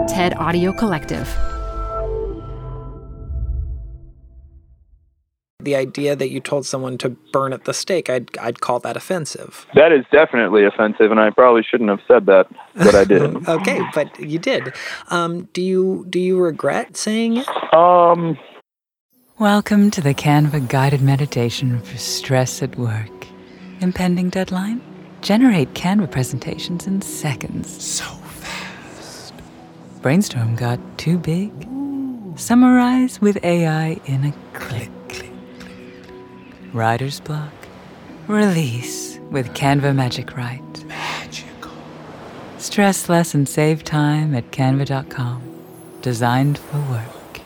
TED Audio Collective. The idea that you told someone to burn at the stake, I'd call that offensive. That is definitely offensive, and I probably shouldn't have said that, but I did. Okay, but you did. Do you regret saying it? Welcome to the Canva guided meditation for stress at work. Impending deadline? Generate Canva presentations in seconds. So fast. Brainstorm got too big? Summarize with AI in a click. Writer's block? Release with Canva Magic Write. Magical. Stress less and save time at canva.com. Designed for work.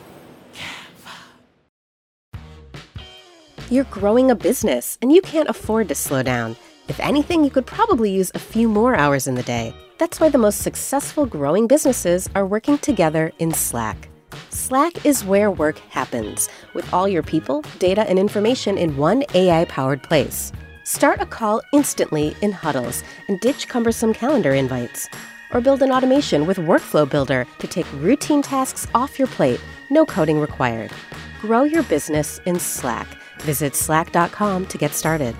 You're growing a business, and you can't afford to slow down. If anything, you could probably use a few more hours in the day. That's why the most successful growing businesses are working together in Slack. Slack is where work happens, with all your people, data, and information in one AI-powered place. Start a call instantly in huddles and ditch cumbersome calendar invites. Or build an automation with Workflow Builder to take routine tasks off your plate, no coding required. Grow your business in Slack. Visit slack.com to get started.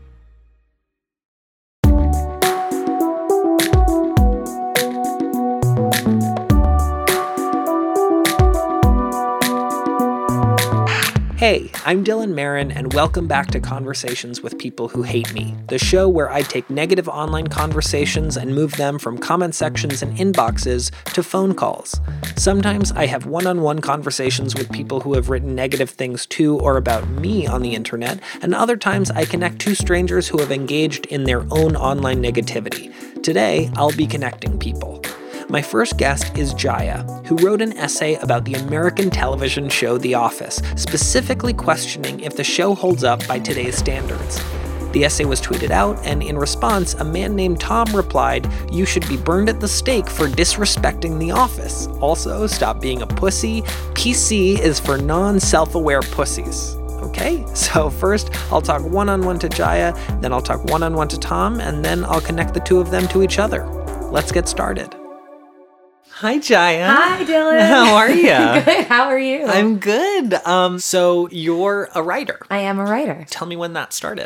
Hey, I'm Dylan Marin, and welcome back to Conversations with People Who Hate Me, the show where I take negative online conversations and move them from comment sections and inboxes to phone calls. Sometimes I have one-on-one conversations with people who have written negative things to or about me on the internet, and other times I connect two strangers who have engaged in their own online negativity. Today, I'll be connecting people. My first guest is Jaya, who wrote an essay about the American television show The Office, specifically questioning if the show holds up by today's standards. The essay was tweeted out, and in response, a man named Tom replied, "You should be burned at the stake for disrespecting The Office. Also, stop being a pussy. PC is for non-self-aware pussies." Okay, so first I'll talk one-on-one to Jaya, then I'll talk one-on-one to Tom, and then I'll connect the two of them to each other. Let's get started. Hi, Jaya. Hi, Dylan. How are you? Good. How are you? I'm good. So you're a writer. I am a writer. Tell me when that started.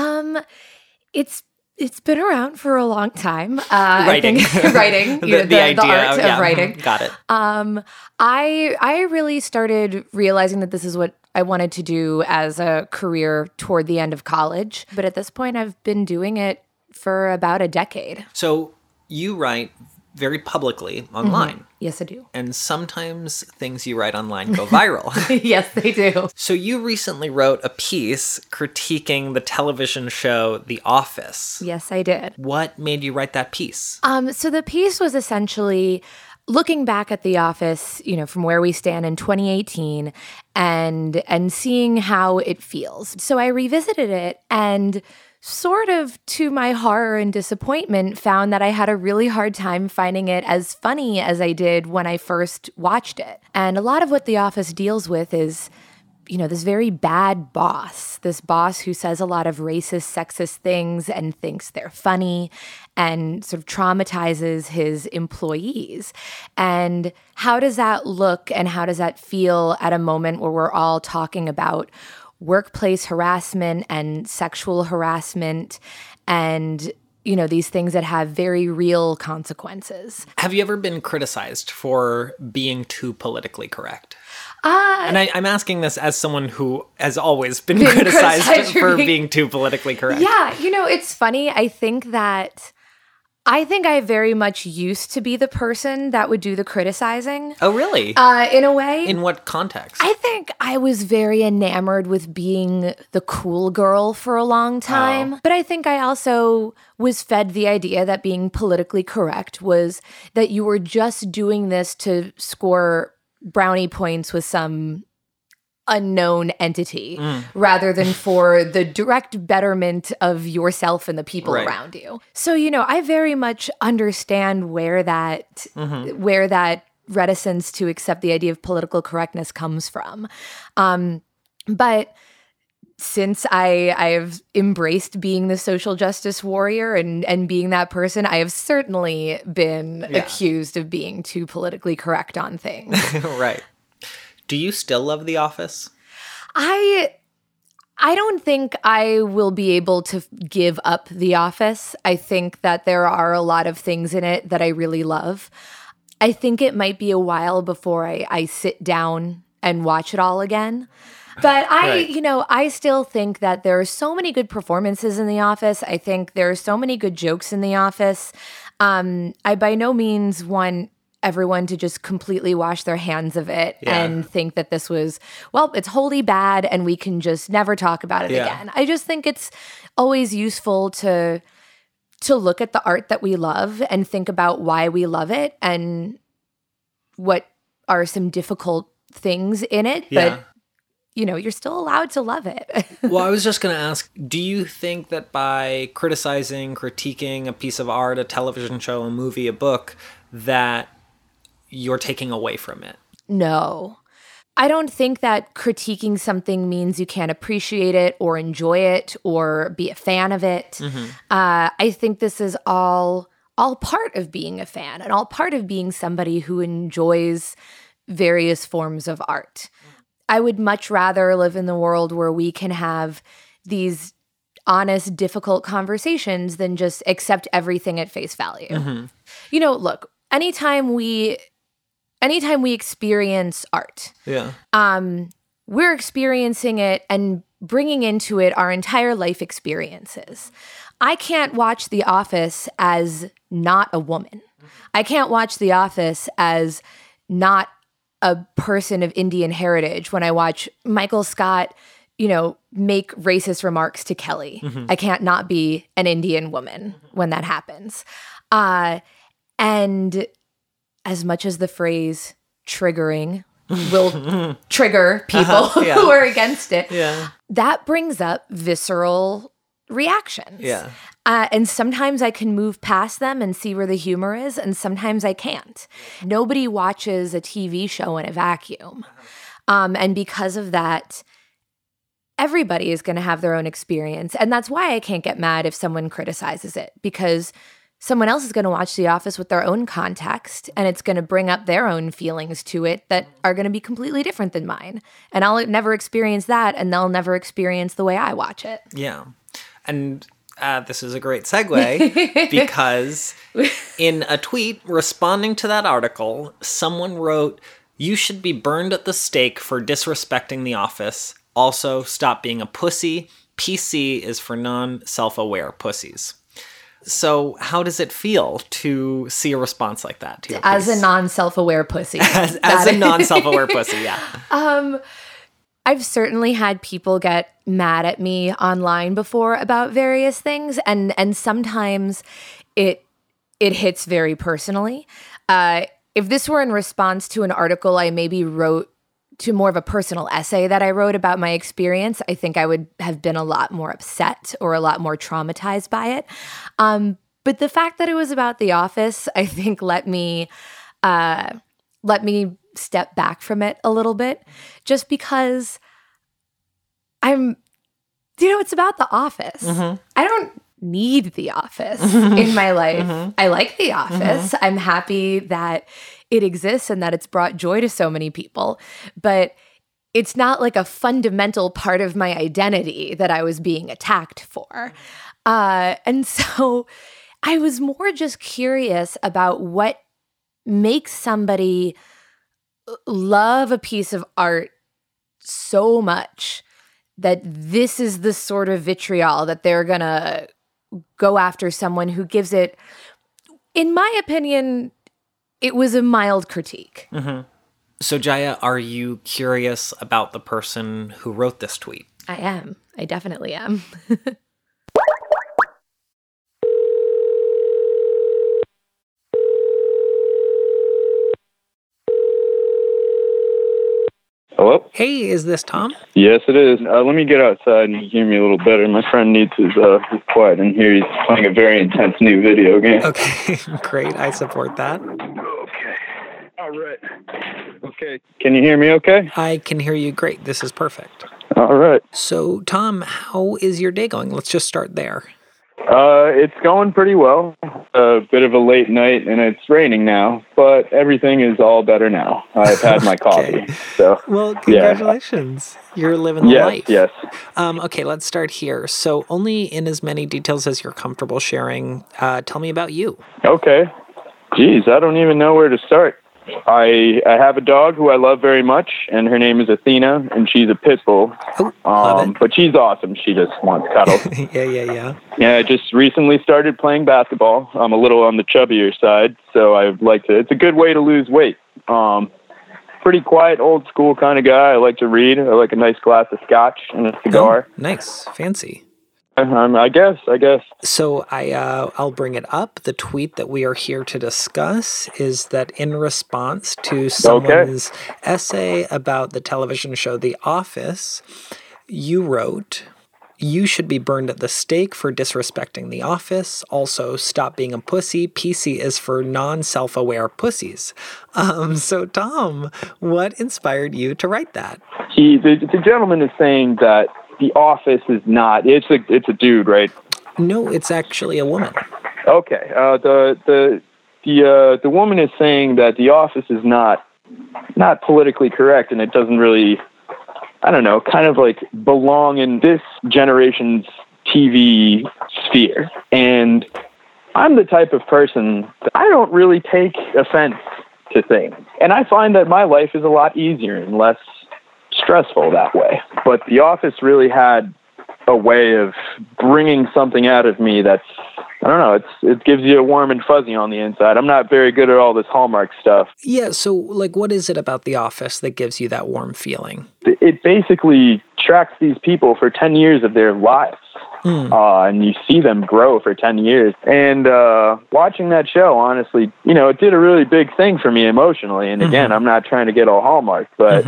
It's been around for a long time. Writing. Writing. The idea, the art yeah, of writing. Got it. I really started realizing that this is what I wanted to do as a career toward the end of college. But at this point, I've been doing it for about a decade. So you write very publicly online. Mm-hmm. Yes, I do. And sometimes things you write online go viral. Yes, they do. So you recently wrote a piece critiquing the television show The Office. Yes, I did. What made you write that piece? So the piece was essentially looking back at The Office, from where we stand in 2018 and seeing how it feels. So I revisited it and sort of to my horror and disappointment, found that I had a really hard time finding it as funny as I did when I first watched it. And a lot of what The Office deals with is, this very bad boss, this boss who says a lot of racist, sexist things and thinks they're funny and sort of traumatizes his employees. And how does that look and how does that feel at a moment where we're all talking about workplace harassment and sexual harassment and, these things that have very real consequences. Have you ever been criticized for being too politically correct? And I'm asking this as someone who has always been criticized for being too politically correct. Yeah, it's funny. I think I very much used to be the person that would do the criticizing. Oh, really? In a way. In what context? I think I was very enamored with being the cool girl for a long time. Oh. But I think I also was fed the idea that being politically correct was that you were just doing this to score brownie points with some unknown entity rather than for the direct betterment of yourself and the people around you. So, I very much understand where that reticence to accept the idea of political correctness comes from. But since I've embraced being the social justice warrior and being that person, I have certainly been accused of being too politically correct on things. Right. Do you still love The Office? I don't think I will be able to give up The Office. I think that there are a lot of things in it that I really love. I think it might be a while before I sit down and watch it all again. But I still think that there are so many good performances in The Office. I think there are so many good jokes in The Office. I by no means want everyone to just completely wash their hands of it and think that this was, well, it's wholly bad and we can just never talk about it again. I just think it's always useful to look at the art that we love and think about why we love it and what are some difficult things in it. But you're still allowed to love it. Well, I was just going to ask, do you think that by critiquing a piece of art, a television show, a movie, a book, that you're taking away from it? No. I don't think that critiquing something means you can't appreciate it or enjoy it or be a fan of it. I think this is all part of being a fan and all part of being somebody who enjoys various forms of art. I would much rather live in the world where we can have these honest, difficult conversations than just accept everything at face value. Look, anytime we experience art, we're experiencing it and bringing into it our entire life experiences. I can't watch The Office as not a woman. I can't watch The Office as not a person of Indian heritage when I watch Michael Scott, make racist remarks to Kelly. I can't not be an Indian woman when that happens. And as much as the phrase triggering will trigger people who are against it, that brings up visceral reactions. And sometimes I can move past them and see where the humor is, and sometimes I can't. Nobody watches a TV show in a vacuum. And because of that, everybody is going to have their own experience. And that's why I can't get mad if someone criticizes it, because someone else is going to watch The Office with their own context, and it's going to bring up their own feelings to it that are going to be completely different than mine. And I'll never experience that, and they'll never experience the way I watch it. Yeah. And this is a great segue because in a tweet responding to that article, someone wrote, "You should be burned at the stake for disrespecting The Office. Also, stop being a pussy. PC is for non-self-aware pussies." So how does it feel to see a response like that to your piece? As a non-self-aware pussy. as a non-self-aware pussy, yeah. I've certainly had people get mad at me online before about various things, and sometimes it hits very personally. If this were in response to an article I maybe wrote, to more of a personal essay that I wrote about my experience, I think I would have been a lot more upset or a lot more traumatized by it. But the fact that it was about The Office, I think let me step back from it a little bit, just because it's about The Office. I don't need The Office in my life. I like The Office. I'm happy that it exists and that it's brought joy to so many people, but it's not like a fundamental part of my identity that I was being attacked for. And so I was more just curious about what makes somebody love a piece of art so much that this is the sort of vitriol that they're gonna go after someone who gives it. In my opinion, it was a mild critique. So Jaya, are you curious about the person who wrote this tweet? I am. I definitely am. Hello? Hey, is this Tom? Yes, it is. Let me get outside and hear me a little better. My friend needs his quiet in here. He's playing a very intense new video game. Okay, great. I support that. Okay. All right. Okay. Can you hear me okay? I can hear you great. This is perfect. All right. So, Tom, how is your day going? Let's just start there. It's going pretty well. A bit of a late night, and it's raining now, but everything is all better now. I've had my coffee, so well, congratulations. You're living the life. Yes. Okay, let's start here. So, only in as many details as you're comfortable sharing. Tell me about you. Okay. Geez, I don't even know where to start. I have a dog who I love very much, and her name is Athena, and she's a pit bull. Oh, love it. But she's awesome. She just wants cuddles. Yeah. Yeah, I just recently started playing basketball. I'm a little on the chubbier side, so I like to. It's a good way to lose weight. Pretty quiet, old school kind of guy. I like to read. I like a nice glass of scotch and a cigar. Oh, nice, fancy. I guess. So I'll bring it up. The tweet that we are here to discuss is that in response to someone's essay about the television show The Office, you wrote, "You should be burned at the stake for disrespecting The Office. Also, stop being a pussy. PC is for non-self-aware pussies." So Tom, what inspired you to write that? The gentleman is saying that The Office is not. It's a dude, right? No, it's actually a woman. Okay. The woman is saying that The Office is not politically correct, and it doesn't really, I don't know, kind of like belong in this generation's TV sphere. And I'm the type of person that I don't really take offense to things, and I find that my life is a lot easier and less stressful that way. But The Office really had a way of bringing something out of me that's, I don't know, it gives you a warm and fuzzy on the inside. I'm not very good at all this Hallmark stuff. Yeah, so like what is it about The Office that gives you that warm feeling? It basically tracks these people for 10 years of their lives. And you see them grow for 10 years. And watching that show, honestly, it did a really big thing for me emotionally. And again, I'm not trying to get all Hallmark, but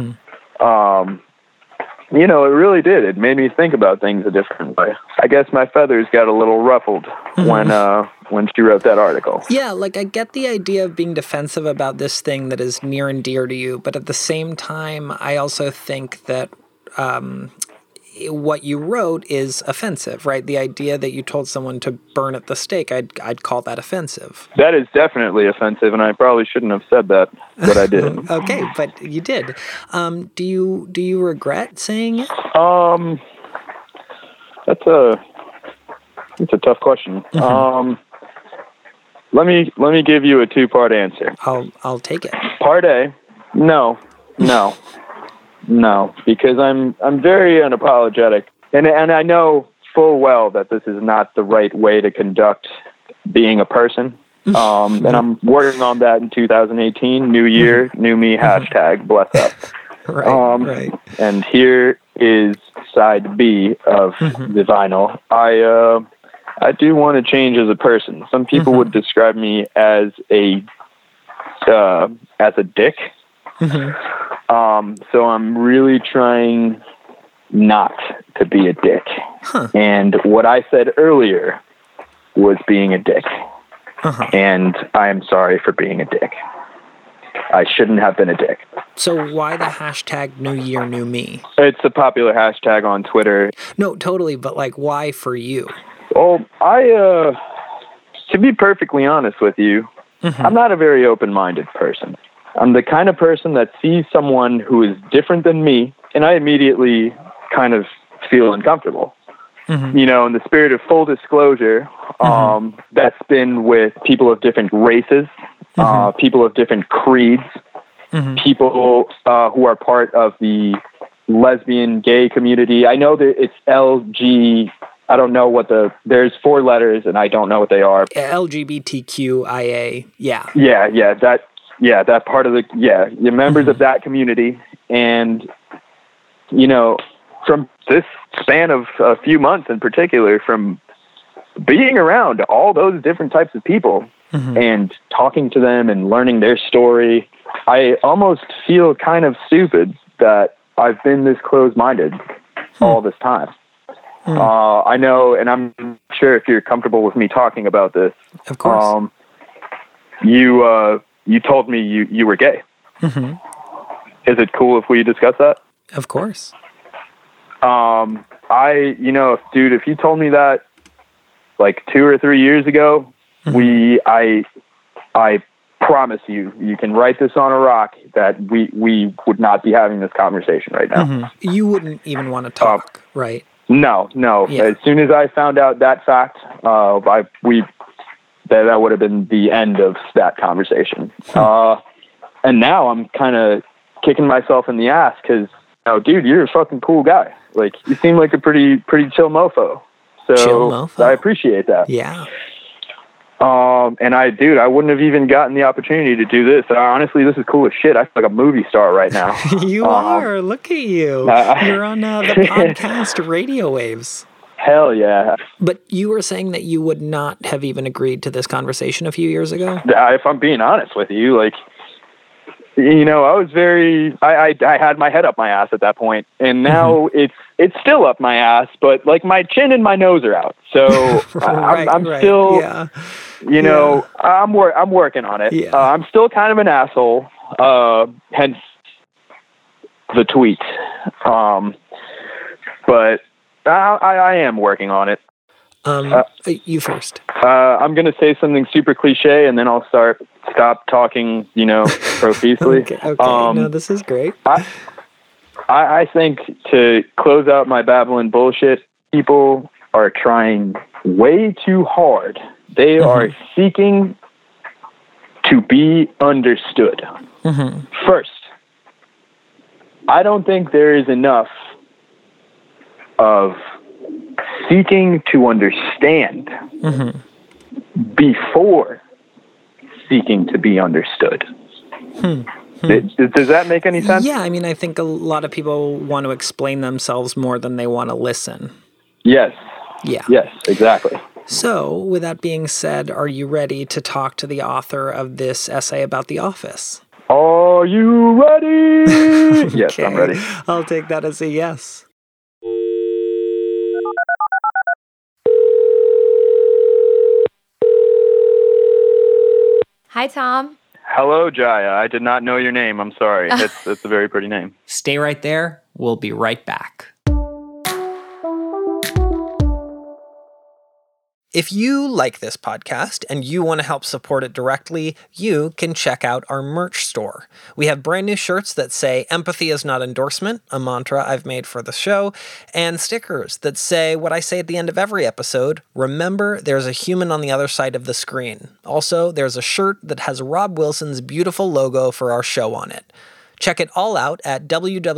it really did. It made me think about things a different way. I guess my feathers got a little ruffled when she wrote that article. Yeah, like I get the idea of being defensive about this thing that is near and dear to you, but at the same time, I also think that what you wrote is offensive, right? The idea that you told someone to burn at the stake, I'd call that offensive. That is definitely offensive, and I probably shouldn't have said that, but I did. Okay, but you did. Do you regret saying it? That's a tough question. Let me give you a two-part answer. I'll take it. Part A, no, because I'm very unapologetic, and I know full well that this is not the right way to conduct being a person. And I'm working on that in 2018. New year, new me. Hashtag bless up. Right. And here is side B of the vinyl. I do want to change as a person. Some people would describe me as a dick. So I'm really trying not to be a dick. And what I said earlier was being a dick. And I am sorry for being a dick. I shouldn't have been a dick. So why the hashtag New Year, New Me? It's a popular hashtag on Twitter. No, totally, but like why for you? Well, to be perfectly honest with you, I'm not a very open-minded person. I'm the kind of person that sees someone who is different than me, and I immediately kind of feel uncomfortable. In the spirit of full disclosure, that's been with people of different races, people of different creeds, people who are part of the lesbian, gay community. I know that it's LG. I don't know there's 4 letters, and I don't know what they are. LGBTQIA, yeah. Yeah, that part of the members of that community. And, from this span of a few months in particular, from being around all those different types of people and talking to them and learning their story, I almost feel kind of stupid that I've been this closed-minded all this time. I know, and I'm sure if you're comfortable with me talking about this. Of course. You told me you were gay. Is it cool if we discuss that? Of course. Dude, if you told me that like 2 or 3 years ago, I promise you can write this on a rock that we would not be having this conversation right now. You wouldn't even want to talk, right? No. Yeah. As soon as I found out that fact, that would have been the end of that conversation. And now I'm kind of kicking myself in the ass because, dude, you're a fucking cool guy. Like, you seem like a pretty chill mofo. So I appreciate that. Yeah. And I wouldn't have even gotten the opportunity to do this. Honestly, this is cool as shit. I feel like a movie star right now. You are. Look at you. You're on the podcast Radio Waves. Hell yeah. But you were saying that you would not have even agreed to this conversation a few years ago? If I'm being honest with you, like, I was I had my head up my ass at that point, and now it's still up my ass, but like my chin and my nose are out. So I'm still, I'm working on it. Yeah. I'm still kind of an asshole, hence the tweet. But I am working on it. You first. I'm going to say something super cliche, and then I'll stop talking, profusely. Okay. No, this is great. I think to close out my babbling bullshit, people are trying way too hard. They are seeking to be understood. First, I don't think there is enough of seeking to understand before seeking to be understood. Does that make any sense? Yeah, I mean, I think a lot of people want to explain themselves more than they want to listen. Yes. Yeah. Yes, exactly. So, with that being said, are you ready to talk to the author of this essay about The Office? Are you ready? Yes, I'm ready. I'll take that as a yes. Hi, Tom. Hello, Jaya. I did not know your name. I'm sorry. It's a very pretty name. Stay right there. We'll be right back. If you like this podcast and you want to help support it directly, you can check out our merch store. We have brand new shirts that say "Empathy is not endorsement," a mantra I've made for the show, and stickers that say what I say at the end of every episode: remember, there's a human on the other side of the screen. Also, there's a shirt that has Rob Wilson's beautiful logo for our show on it. Check it all out at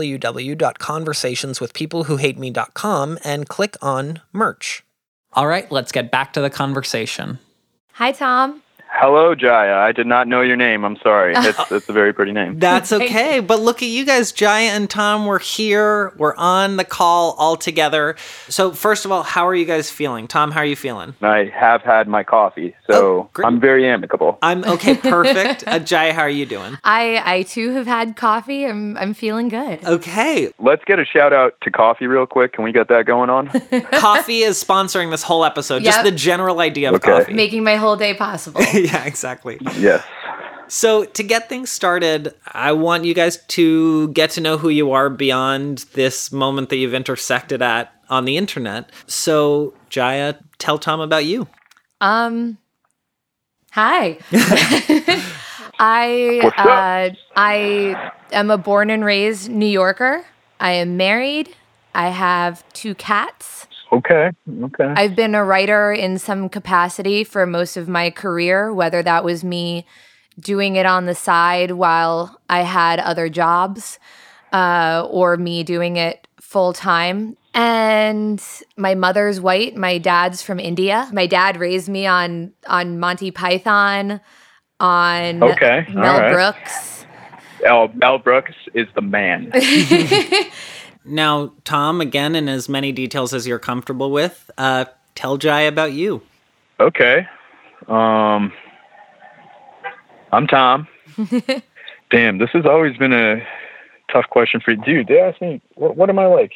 www.conversationswithpeoplewhohateme.com and click on merch. All right, let's get back to the conversation. Hi, Tom. Hello, Jaya. I did not know your name. I'm sorry. It's a very pretty name. That's okay. But look at you guys. Jaya and Tom, we're here. We're on the call all together. So first of all, how are you guys feeling? Tom, how are you feeling? I have had my coffee, so I'm very amicable. I'm okay. Perfect. Jaya, how are you doing? I too have had coffee. I'm feeling good. Okay. Let's get a shout out to coffee real quick. Can we get that going on? Coffee is sponsoring this whole episode. Just the general idea of coffee. Making my whole day possible. Yeah, exactly. Yes. So to get things started, I want you guys to get to know who you are beyond this moment that you've intersected at on the internet. So Jaya, tell Tom about you. Hi. I am a born and raised New Yorker. I am married. I have 2 cats. Okay. I've been a writer in some capacity for most of my career, whether that was me doing it on the side while I had other jobs, or me doing it full time. And my mother's white. My dad's from India. My dad raised me on Monty Python, on Mel Brooks. Mel Brooks is the man. Now, Tom, again, in as many details as you're comfortable with, tell Jaya about you. Okay. I'm Tom. Damn, this has always been a tough question for you. Dude, they asked me, what am I like?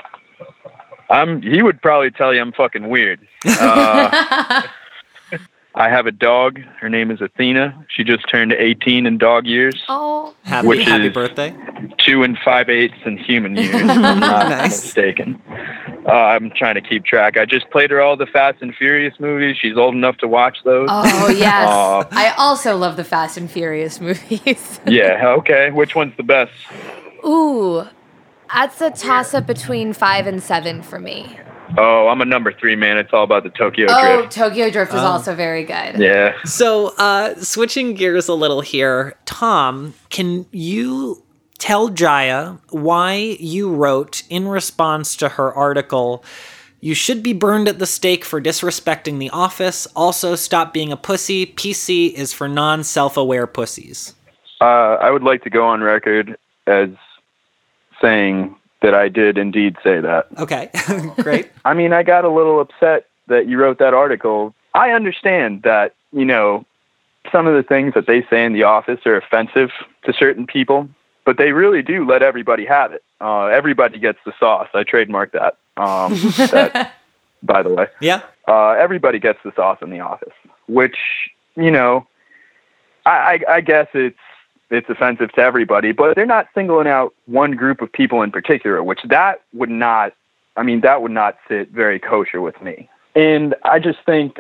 He would probably tell you I'm fucking weird. I have a dog. Her name is Athena. She just turned 18 in dog years. Oh, Happy birthday. 2 5/8 in human years. If I'm not Nice. mistaken. I'm trying to keep track. I just played her all the Fast and Furious movies. She's old enough to watch those. Oh, yes. I also love the Fast and Furious movies. Yeah, okay. Which one's the best? Ooh, that's a toss-up between 5 and 7 for me. Oh, I'm a number 3 man. It's all about the Tokyo Oh, Drift. Tokyo Drift is also very good. Yeah. So, switching gears a little here, Tom, can you tell Jaya why you wrote in response to her article, "You should be burned at the stake for disrespecting the office. Also, stop being a pussy. PC is for non-self-aware pussies." I would like to go on record as saying that I did indeed say that. Okay, great. I mean, I got a little upset that you wrote that article. I understand that, you know, some of the things that they say in the office are offensive to certain people, but they really do let everybody have it. Everybody gets the sauce. I trademarked that. That, by the way. Yeah. Everybody gets the sauce in the office, which, you know, I guess it's offensive to everybody, but they're not singling out one group of people in particular, which that would not sit very kosher with me. And I just think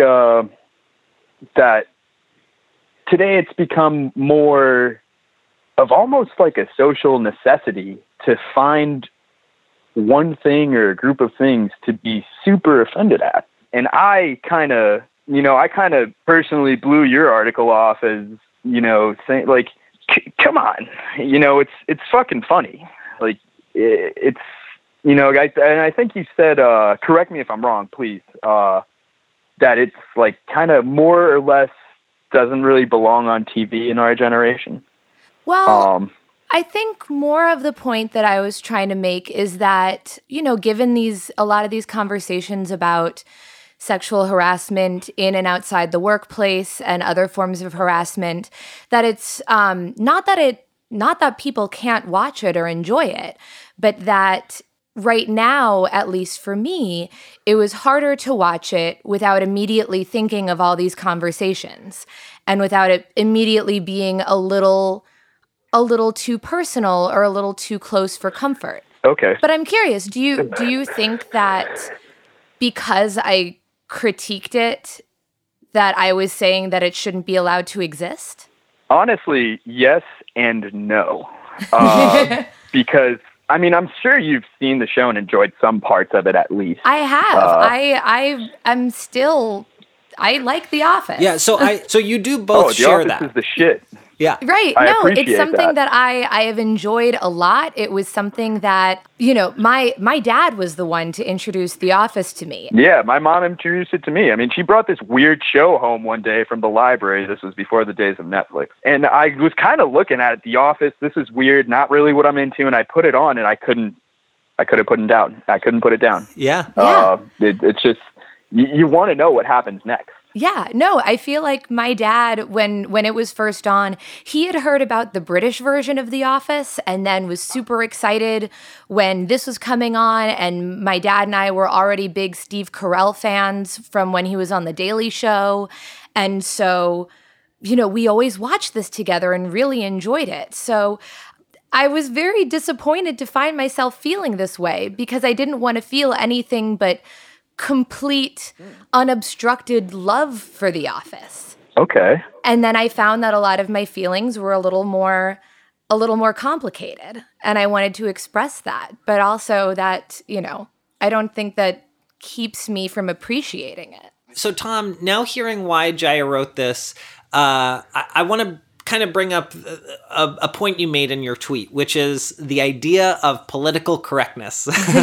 that today it's become more of almost like a social necessity to find one thing or a group of things to be super offended at. And I kind of personally blew your article off as, you know, saying like, come on, you know, it's fucking funny. Like it's, you know, and I think you said, correct me if I'm wrong, please, that it's like kind of more or less doesn't really belong on TV in our generation. Well, I think more of the point that I was trying to make is that, you know, given a lot of these conversations about sexual harassment in and outside the workplace and other forms of harassment, that it's not that people can't watch it or enjoy it, but that right now, at least for me, it was harder to watch it without immediately thinking of all these conversations and without it immediately being a little too personal or a little too close for comfort. Okay. But I'm curious, do you think that because I critiqued it, that I was saying that it shouldn't be allowed to exist? Honestly, yes and no. Because, I mean, I'm sure you've seen the show and enjoyed some parts of it at least. I have. I like The Office. Yeah, so you do both share The that. Office is the shit. Yeah. Right. I No, it's appreciate something that I have enjoyed a lot. It was something that, you know, my dad was the one to introduce The Office to me. Yeah, my mom introduced it to me. I mean, she brought this weird show home one day from the library. This was before the days of Netflix. And I was kind of looking at it, The Office. This is weird, not really what I'm into. And I put it on and I couldn't put it down. I couldn't put it down. Yeah. It's just, you want to know what happens next. Yeah, no, I feel like my dad, when it was first on, he had heard about the British version of The Office and then was super excited when this was coming on. And my dad and I were already big Steve Carell fans from when he was on The Daily Show. And so, you know, we always watched this together and really enjoyed it. So I was very disappointed to find myself feeling this way because I didn't want to feel anything but complete, unobstructed love for The Office. Okay. And then I found that a lot of my feelings were a little more complicated, and I wanted to express that, but also that, you know, I don't think that keeps me from appreciating it. So Tom, now hearing why Jaya wrote this, I want to kind of bring up a point you made in your tweet, which is the idea of political correctness.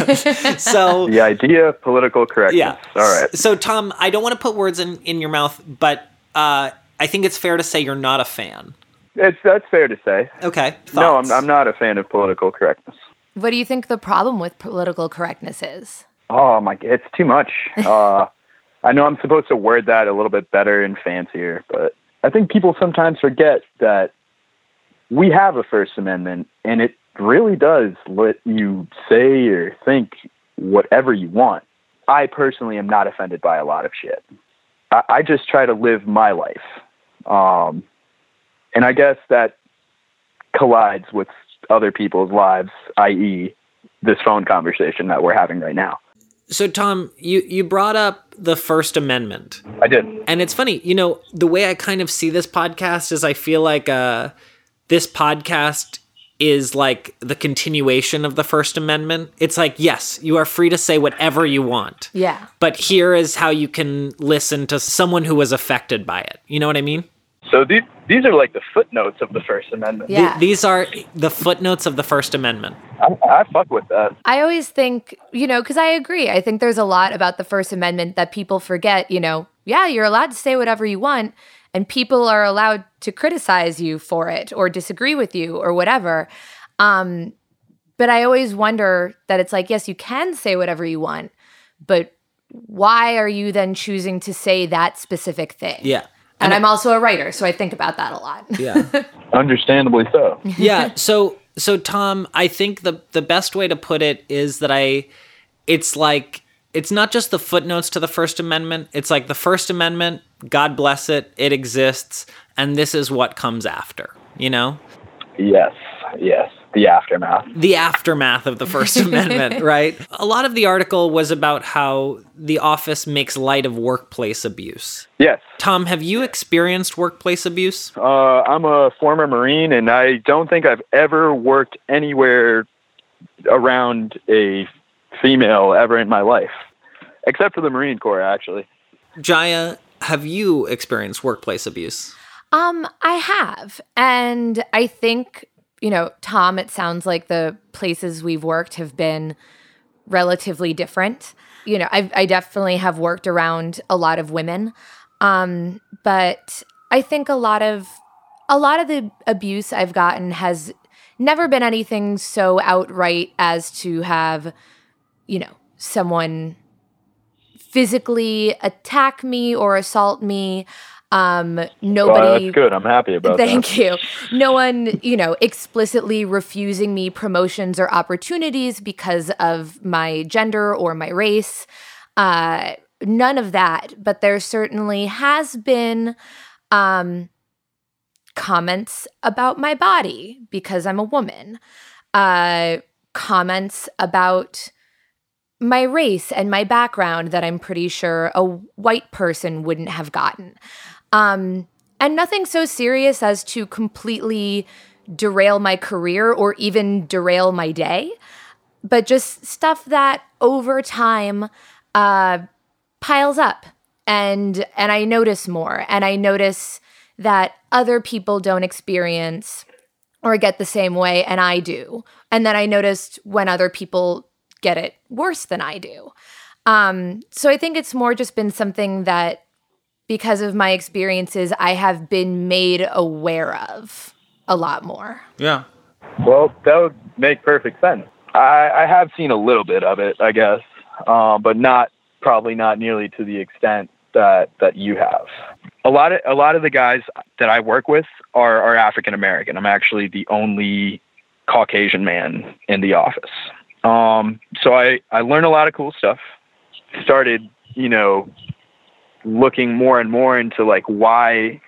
So the idea of political correctness. Yeah. All right. So Tom, I don't want to put words in your mouth, but I think it's fair to say you're not a fan. That's fair to say. Okay. Thoughts? No, I'm not a fan of political correctness. What do you think the problem with political correctness is? Oh my, it's too much. I know I'm supposed to word that a little bit better and fancier, but I think people sometimes forget that we have a First Amendment, and it really does let you say or think whatever you want. I personally am not offended by a lot of shit. I just try to live my life. And I guess that collides with other people's lives, i.e. this phone conversation that we're having right now. So, Tom, you brought up the First Amendment. I did. And it's funny, the way I kind of see this podcast is I feel like this podcast is like the continuation of the First Amendment. It's like, yes, you are free to say whatever you want. Yeah. But here is how you can listen to someone who was affected by it. You know what I mean? So these are like the footnotes of the First Amendment. Yeah. These are the footnotes of the First Amendment. I fuck with that. I always think, because I agree. I think there's a lot about the First Amendment that people forget, yeah, you're allowed to say whatever you want, and people are allowed to criticize you for it or disagree with you or whatever. But I always wonder that it's like, yes, you can say whatever you want, but why are you then choosing to say that specific thing? Yeah. And I'm also a writer, so I think about that a lot. Yeah. Understandably so. Yeah. So Tom, I think the best way to put it is that it's not just the footnotes to the First Amendment. It's like the First Amendment, God bless it, it exists, and this is what comes after, Yes. The aftermath. The aftermath of the First Amendment, right? A lot of the article was about how the office makes light of workplace abuse. Yes. Tom, have you experienced workplace abuse? I'm a former Marine, and I don't think I've ever worked anywhere around a female ever in my life, except for the Marine Corps, actually. Jaya, have you experienced workplace abuse? I have. And I think, Tom, it sounds like the places we've worked have been relatively different. I definitely have worked around a lot of women. But I think a lot of the abuse I've gotten has never been anything so outright as to have, someone physically attack me or assault me. Nobody. Well, that's good. I'm happy about that. Thank you. No one, explicitly refusing me promotions or opportunities because of my gender or my race. None of that. But there certainly has been comments about my body because I'm a woman. Comments about my race and my background that I'm pretty sure a white person wouldn't have gotten. And nothing so serious as to completely derail my career or even derail my day, but just stuff that over time piles up. And I notice more, and I notice that other people don't experience or get the same way, and I do. And then I noticed when other people get it worse than I do. So I think it's more just been something that, because of my experiences, I have been made aware of a lot more. Yeah. Well, that would make perfect sense. I have seen a little bit of it, I guess, but probably not nearly to the extent that you have. A lot of the guys that I work with are African American. I'm actually the only Caucasian man in the office. So I learned a lot of cool stuff. Started, looking more and more into like why,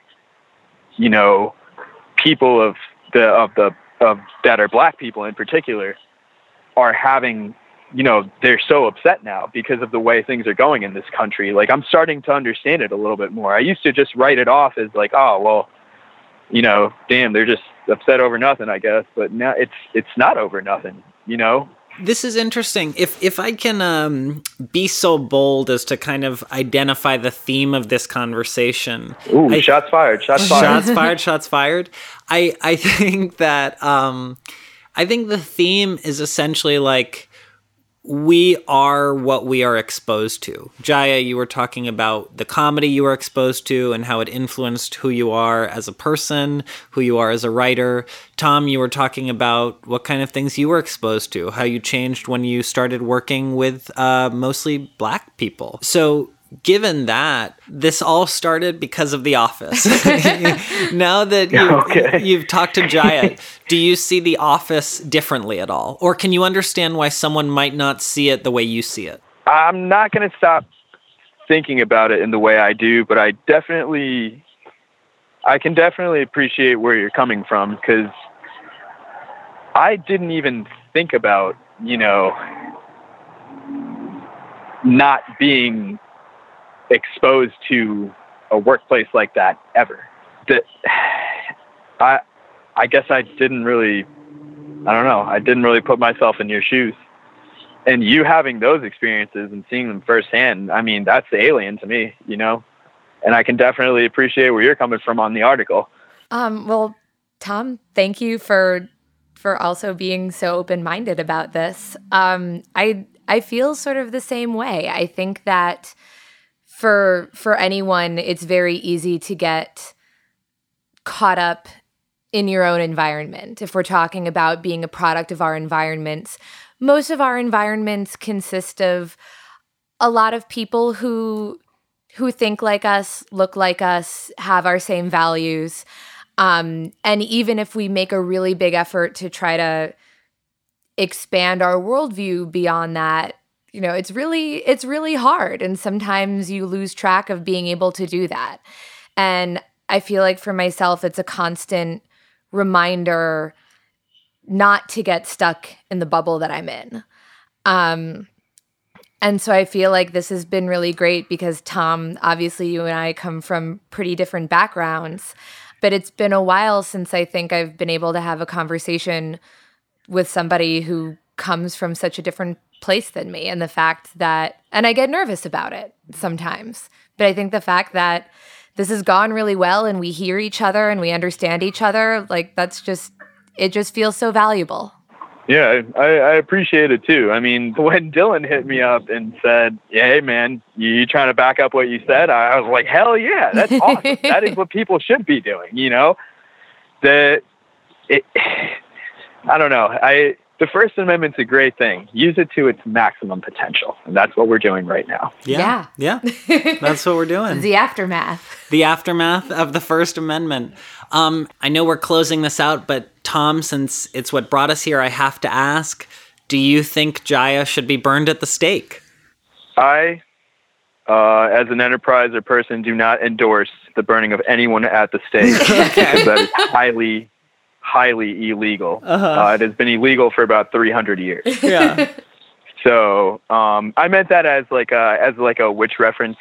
people of that are black people in particular are having, they're so upset now because of the way things are going in this country. Like, I'm starting to understand it a little bit more. I used to just write it off as like, oh, well, damn, they're just upset over nothing, I guess. But now it's not over nothing, This is interesting. If I can be so bold as to kind of identify the theme of this conversation. Ooh, shots fired. Shots fired. I think that I think the theme is essentially like, we are what we are exposed to. Jaya, you were talking about the comedy you were exposed to and how it influenced who you are as a person, who you are as a writer. Tom, you were talking about what kind of things you were exposed to, how you changed when you started working with mostly black people. So given that, this all started because of The Office. Now that you've talked to Jaya, do you see The Office differently at all? Or can you understand why someone might not see it the way you see it? I'm not going to stop thinking about it in the way I do, but I can definitely appreciate where you're coming from, because I didn't even think about, not being exposed to a workplace like that ever. I guess I didn't really put myself in your shoes. And you having those experiences and seeing them firsthand, I mean, that's alien to me, and I can definitely appreciate where you're coming from on the article. Well, Tom, thank you for also being so open-minded about this. I feel sort of the same way. I think that for anyone, it's very easy to get caught up in your own environment. If we're talking about being a product of our environments, most of our environments consist of a lot of people who think like us, look like us, have our same values. And even if we make a really big effort to try to expand our worldview beyond that, it's really hard. And sometimes you lose track of being able to do that. And I feel like for myself, it's a constant reminder not to get stuck in the bubble that I'm in. And so I feel like this has been really great because, Tom, obviously you and I come from pretty different backgrounds, but it's been a while since I think I've been able to have a conversation with somebody who comes from such a different place than me. And the fact that, and I get nervous about it sometimes, but I think the fact that this has gone really well and we hear each other and we understand each other, like it just feels so valuable. Yeah, I appreciate it too. I mean, when Dylan hit me up and said, yeah, hey man, you trying to back up what you said? I was like, hell yeah, that's awesome. That is what people should be doing, I don't know. The First Amendment's a great thing. Use it to its maximum potential. And that's what we're doing right now. Yeah. That's what we're doing. The aftermath. The aftermath of the First Amendment. I know we're closing this out, but Tom, since it's what brought us here, I have to ask, do you think Jaya should be burned at the stake? I, as an enterpriser person, do not endorse the burning of anyone at the stake. Because that is highly illegal. It has been illegal for about 300 years. Yeah. So I meant that as like a witch reference.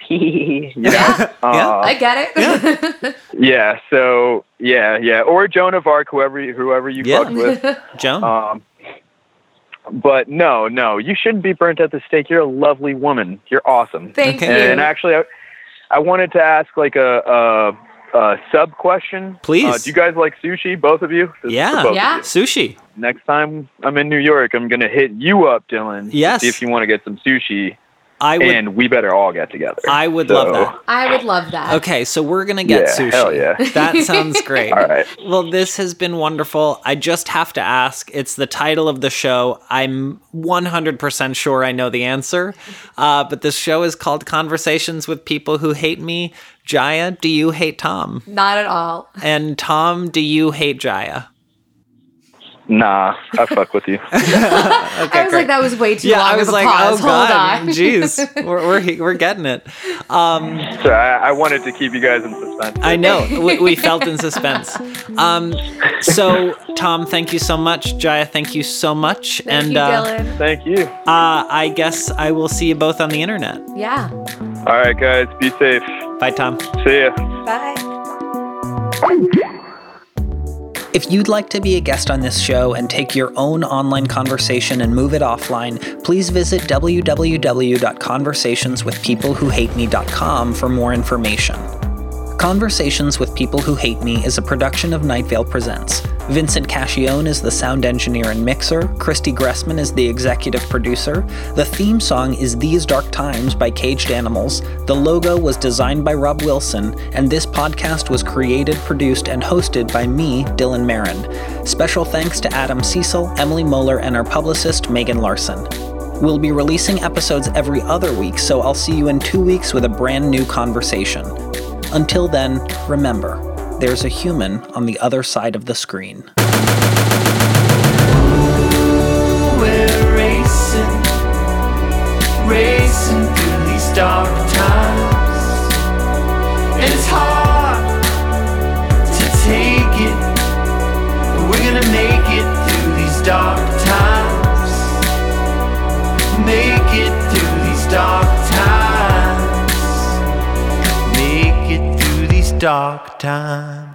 I get it. Yeah. So yeah. Or Joan of Arc, whoever you fucked with. Joan. But no, you shouldn't be burnt at the stake. You're a lovely woman. You're awesome. Thank you. And actually, I wanted to ask like a sub question. Please. Do you guys like sushi, both of you? Yeah. Sushi. Next time I'm in New York, I'm going to hit you up, Dylan. Yes. See if you want to get some sushi. And we better all get together. I would love that. I would love that. Okay, so we're going to get sushi. Hell yeah. That sounds great. All right. Well, this has been wonderful. I just have to ask, it's the title of the show. I'm 100% sure I know the answer. But this show is called Conversations with People Who Hate Me. Jaya, do you hate Tom? Not at all. And Tom, do you hate Jaya? Nah, I fuck with you. Okay, I was like, that was way too long. I was of a like, pause. oh god, Hold on. jeez, we're getting it. So I wanted to keep you guys in suspense. I know we felt in suspense. So Tom, thank you so much. Jaya, thank you so much. Thank you, Dylan. Thank you. I guess I will see you both on the internet. Yeah. All right, guys, be safe. Bye, Tom. See ya. Bye. If you'd like to be a guest on this show and take your own online conversation and move it offline, please visit www.conversationswithpeoplewhohateme.com for more information. Conversations with People Who Hate Me is a production of Night Vale Presents. Vincent Cascione is the sound engineer and mixer. Christy Gressman is the executive producer. The theme song is These Dark Times by Caged Animals. The logo was designed by Rob Wilson, and this podcast was created, produced, and hosted by me, Dylan Marin. Special thanks to Adam Cecil, Emily Moeller, and our publicist, Megan Larson. We'll be releasing episodes every other week, so I'll see you in 2 weeks with a brand new conversation. Until then, remember, there's a human on the other side of the screen. We're racing through these dark times. And it's hard to take it, but we're gonna make it through these dark times. Make it through these dark times. Make it through these dark times.